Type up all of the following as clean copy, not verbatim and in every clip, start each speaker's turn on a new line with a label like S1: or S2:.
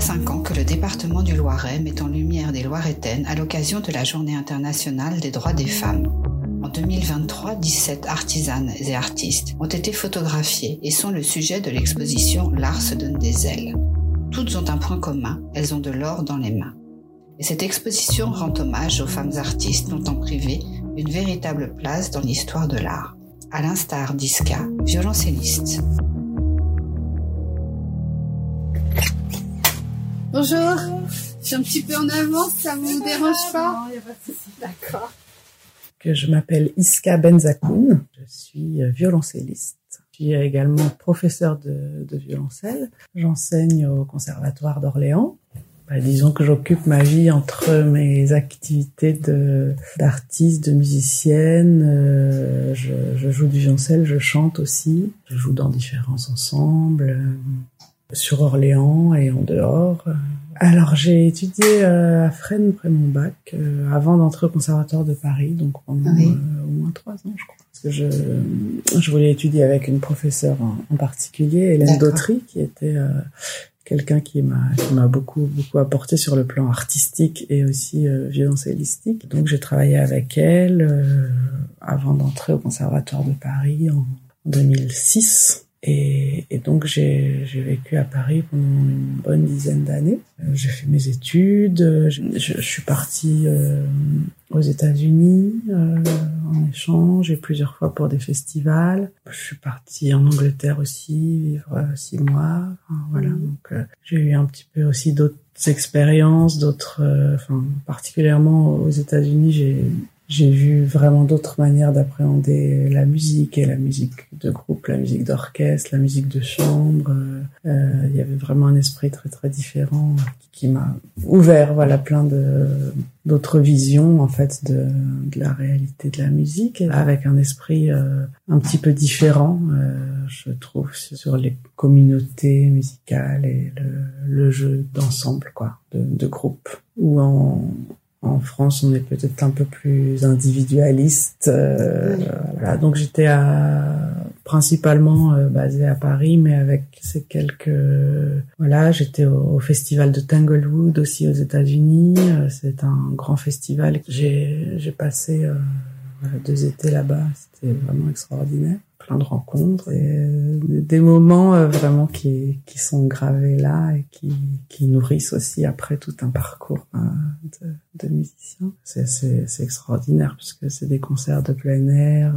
S1: 5 ans que le département du Loiret met en lumière des Loiretaines à l'occasion de la Journée internationale des droits des femmes. En 2023, 17 artisanes et artistes ont été photographiés et sont le sujet de l'exposition L'art se donne des ailes. Toutes ont un point commun, elles ont de l'or dans les mains. Et cette exposition rend hommage aux femmes artistes longtemps privées d'une véritable place dans l'histoire de l'art, à l'instar d'Iska, violoncelliste.
S2: Bonjour, je suis un petit peu en avance, ça vous dérange pas?
S3: Non, il n'y a pas de souci.
S2: D'accord.
S3: Je m'appelle Iska Benzakoun, je suis violoncelliste. Je suis également professeure de violoncelle. J'enseigne au Conservatoire d'Orléans. Disons que j'occupe ma vie entre mes activités d'artiste, de musicienne. Je joue du violoncelle, je chante aussi. Je joue dans différents ensembles, sur Orléans et en dehors. Alors j'ai étudié à Fresnes après mon bac, avant d'entrer au Conservatoire de Paris, donc pendant au moins 3 ans je crois. Parce que je voulais étudier avec une professeure en particulier, Hélène Dautry, qui était quelqu'un qui m'a beaucoup apporté sur le plan artistique et aussi violoncellistique. Donc j'ai travaillé avec elle avant d'entrer au Conservatoire de Paris en 2006. Et donc j'ai vécu à Paris pendant une bonne dizaine d'années. J'ai fait mes études. Je suis partie aux États-Unis en échange et plusieurs fois pour des festivals. Je suis partie en Angleterre aussi vivre 6 mois. Voilà. Donc j'ai eu un petit peu aussi d'autres expériences, particulièrement aux États-Unis, j'ai vu vraiment d'autres manières d'appréhender la musique et la musique de groupe, la musique d'orchestre, la musique de chambre. Il y avait vraiment un esprit très très différent qui m'a ouvert, plein d'autres visions en fait de la réalité de la musique, avec un esprit un petit peu différent, je trouve, sur les communautés musicales et le jeu d'ensemble, de groupe. Ou en France, on est peut-être un peu plus individualiste. Voilà. Donc j'étais principalement basée à Paris, mais avec ces quelques... j'étais au festival de Tanglewood aussi aux États-Unis. C'est un grand festival. J'ai passé 2 étés là-bas. C'était vraiment extraordinaire. Plein de rencontres et des moments vraiment qui sont gravés là et qui nourrissent aussi après tout un parcours de musicien. C'est extraordinaire puisque c'est des concerts de plein air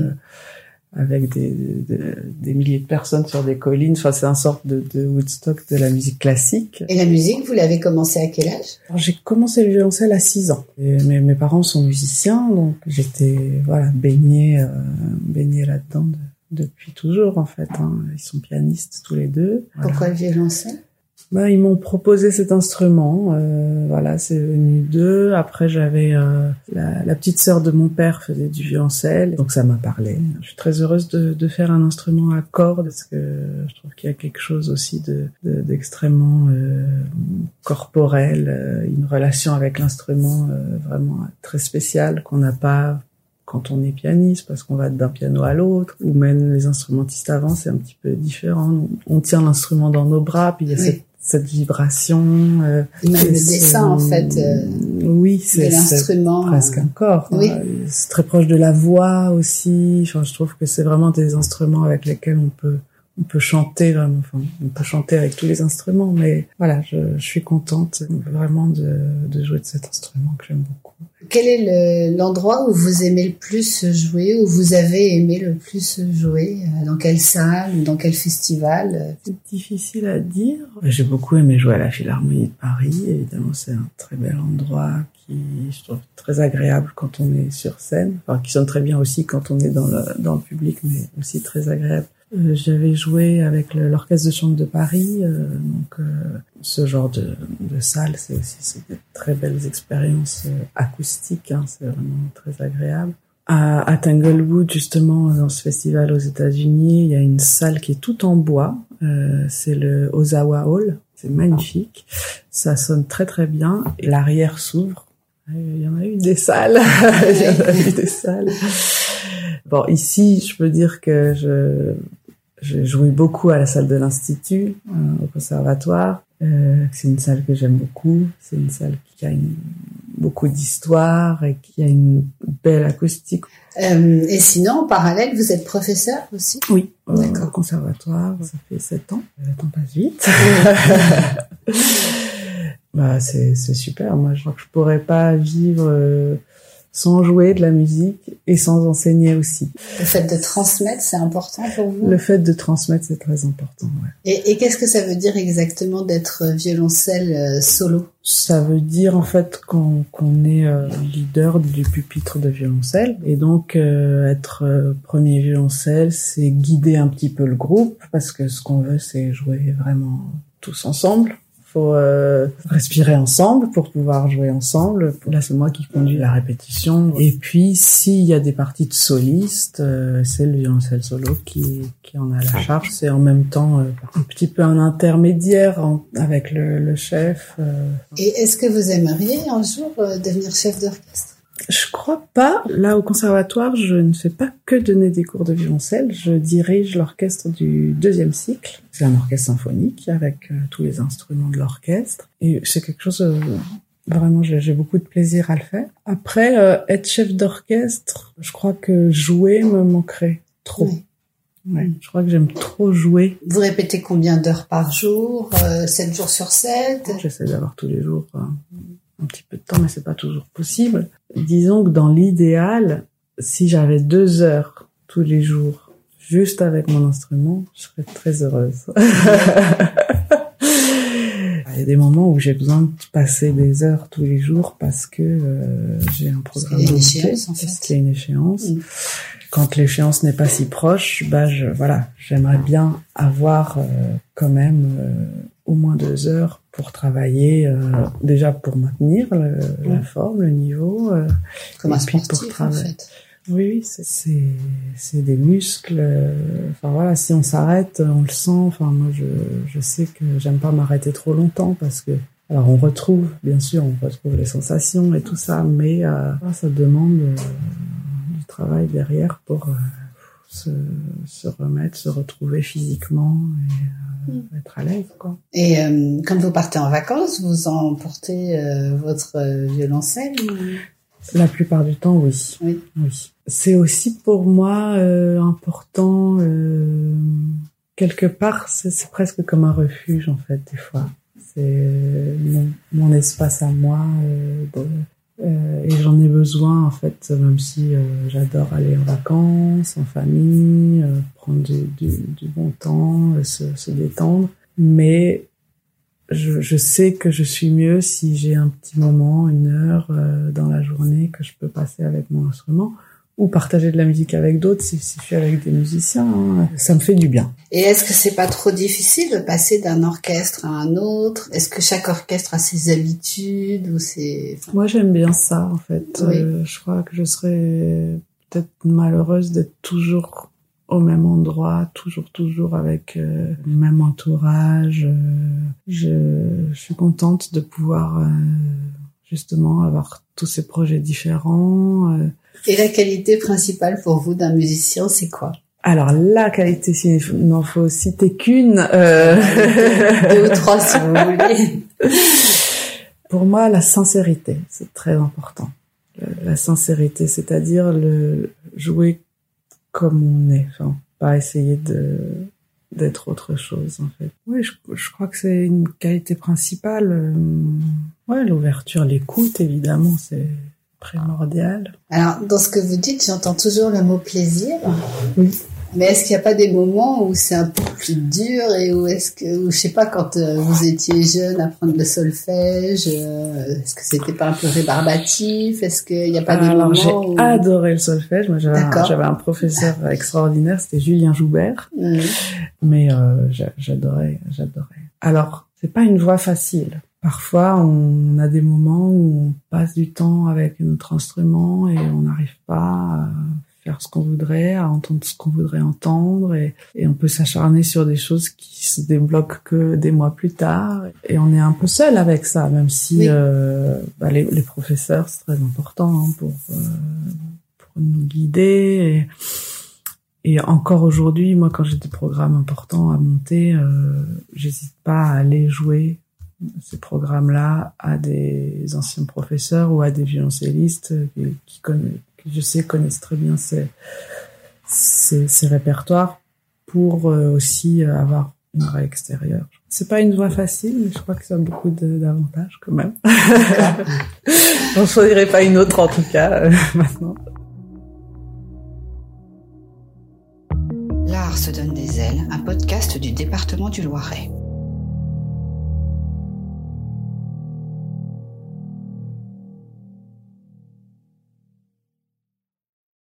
S3: avec des milliers de personnes sur des collines. Enfin, c'est une sorte de Woodstock de la musique classique.
S2: Et la musique, vous l'avez commencé à quel âge?
S3: Alors, j'ai commencé le violoncelle à 6 ans. Et mes parents sont musiciens, donc j'étais baignée là-dedans depuis toujours en fait. Ils sont pianistes tous les deux.
S2: Pourquoi le violoncelle?
S3: Ils m'ont proposé cet instrument. C'est venu d'eux. Après, j'avais la petite sœur de mon père faisait du violoncelle, donc ça m'a parlé. Je suis très heureuse de faire un instrument à cordes parce que je trouve qu'il y a quelque chose aussi d'extrêmement corporel, une relation avec l'instrument vraiment très spéciale qu'on n'a pas quand on est pianiste, parce qu'on va d'un piano à l'autre, ou même les instrumentistes avant, c'est un petit peu différent. On tient l'instrument dans nos bras, puis il y a cette vibration.
S2: Même le dessin, en fait.
S3: Oui, c'est presque un corps.
S2: Oui.
S3: C'est très proche de la voix aussi. Enfin, je trouve que c'est vraiment des instruments avec lesquels on peut chanter vraiment. Enfin, on peut chanter avec tous les instruments, mais je suis contente vraiment de jouer de cet instrument que j'aime beaucoup.
S2: Quel est l'endroit où vous aimez le plus jouer, où vous avez aimé le plus jouer? Dans quelle salle ou dans quel festival?
S3: C'est difficile à dire. J'ai beaucoup aimé jouer à la Philharmonie de Paris. Évidemment, c'est un très bel endroit qui, je trouve, très agréable quand on est sur scène. Enfin, qui sonne très bien aussi quand on est dans le public, mais aussi très agréable. J'avais joué avec l'Orchestre de chambre de Paris, ce genre de salle, c'est des très belles expériences acoustiques, c'est vraiment très agréable. À Tanglewood, justement, dans ce festival aux États-Unis, il y a une salle qui est toute en bois, c'est le Ozawa Hall, c'est magnifique, ça sonne très très bien, et l'arrière s'ouvre, il y en a eu des salles, Bon, ici, je peux dire que j'ai joué beaucoup à la salle de l'Institut, au conservatoire. C'est une salle que j'aime beaucoup. C'est une salle qui a beaucoup d'histoire et qui a une belle acoustique.
S2: Et sinon, en parallèle, vous êtes professeur aussi?
S3: Oui, au conservatoire. Ça fait 7 ans. Le temps passe vite. Bah, c'est super. Moi, je crois que je pourrais pas vivre sans jouer de la musique et sans enseigner aussi.
S2: Le fait de transmettre, c'est important pour vous?
S3: Le fait de transmettre, c'est très important, ouais.
S2: Et qu'est-ce que ça veut dire exactement d'être violoncelle solo?
S3: Ça veut dire en fait qu'on est leader du pupitre de violoncelle, et donc être premier violoncelle, c'est guider un petit peu le groupe, parce que ce qu'on veut, c'est jouer vraiment tous ensemble. Faut respirer ensemble pour pouvoir jouer ensemble. Là, c'est moi qui conduis la répétition. Et puis, s'il y a des parties de solistes, c'est le violoncelle solo qui en a la charge. C'est en même temps un petit peu un intermédiaire avec le chef.
S2: Et est-ce que vous aimeriez un jour devenir chef d'orchestre?
S3: Je crois pas. Là, au conservatoire, je ne fais pas que donner des cours de violoncelle. Je dirige l'orchestre du 2e cycle. C'est un orchestre symphonique avec tous les instruments de l'orchestre. Et c'est quelque chose, vraiment, j'ai beaucoup de plaisir à le faire. Après, être chef d'orchestre, je crois que jouer me manquerait trop. Oui. Ouais, je crois que j'aime trop jouer.
S2: Vous répétez combien d'heures par jour? 7 jours sur 7?
S3: J'essaie d'avoir tous les jours un petit peu de temps, mais c'est pas toujours possible. Disons que dans l'idéal, si j'avais 2 heures tous les jours, juste avec mon instrument, je serais très heureuse. Il y a des moments où j'ai besoin de passer des heures tous les jours parce que j'ai un programme.
S2: Il y a une échéance, en fait.
S3: Parce qu'il y a une échéance. Quand l'échéance n'est pas si proche, j'aimerais bien avoir quand même au moins 2 heures pour travailler, déjà pour maintenir la forme, le niveau,
S2: comme un
S3: puis
S2: sportif,
S3: pour travailler.
S2: En fait.
S3: Oui, c'est des muscles. Enfin voilà, si on s'arrête, on le sent. Enfin moi, je sais que j'aime pas m'arrêter trop longtemps parce que, alors on retrouve, bien sûr, les sensations et tout ça, mais ça demande du travail derrière pour se remettre, se retrouver physiquement et être à l'aise, quoi.
S2: Et quand vous partez en vacances, vous emportez votre violoncelle ou...
S3: La plupart du temps, oui.
S2: Oui.
S3: C'est aussi pour moi important, quelque part, c'est presque comme un refuge, en fait, des fois. C'est mon espace à moi, et j'en ai besoin, en fait, même si j'adore aller en vacances, en famille, prendre du bon temps, se détendre. Mais je sais que je suis mieux si j'ai un petit moment, 1 heure dans la journée que je peux passer avec mon instrument, ou partager de la musique avec d'autres si je suis avec des musiciens. Hein. Ça me fait du bien.
S2: Et est-ce que c'est pas trop difficile de passer d'un orchestre à un autre? Est-ce que chaque orchestre a ses habitudes ou ses... Moi,
S3: j'aime bien ça, en fait.
S2: Oui.
S3: Je crois que je serais peut-être malheureuse d'être toujours au même endroit, toujours avec le même entourage. Je suis contente de pouvoir justement avoir tous ces projets différents.
S2: Et la qualité principale pour vous d'un musicien, c'est quoi?
S3: Alors la qualité, s'il n'en faut citer qu'une,
S2: 2 ou 3 si vous voulez.
S3: Pour moi, la sincérité, c'est très important. La sincérité, c'est-à-dire le jouer comme on est, enfin, pas essayer d'être autre chose, en fait. Oui, je crois que c'est une qualité principale. Ouais, l'ouverture, l'écoute, évidemment, c'est primordial.
S2: Alors, dans ce que vous dites, j'entends toujours le mot plaisir.
S3: Oui.
S2: Mais est-ce qu'il n'y a pas des moments où c'est un peu plus dur et où je sais pas, quand vous étiez jeune, apprendre le solfège, est-ce que c'était pas un peu rébarbatif? Est-ce qu'il n'y a pas des moments où...
S3: j'ai adoré le solfège. Moi, j'avais un professeur extraordinaire, c'était Julien Joubert. Mais j'adorais. Alors, c'est pas une voie facile. Parfois, on a des moments où on passe du temps avec notre instrument et on n'arrive pas à faire ce qu'on voudrait, à entendre ce qu'on voudrait entendre, et on peut s'acharner sur des choses qui se débloquent que des mois plus tard, et on est un peu seul avec ça, même si oui. Les professeurs, c'est très important pour nous guider, et encore aujourd'hui, moi, quand j'ai des programmes importants à monter, j'hésite pas à aller jouer ces programmes-là à des anciens professeurs ou à des violoncellistes que je sais connaissent très bien ces répertoires pour aussi avoir une voix extérieure. C'est pas une voix facile, mais je crois que ça a beaucoup d'avantages quand même. J'en choisirais pas une autre en tout cas maintenant.
S1: L'art se donne des ailes, un podcast du département du Loiret.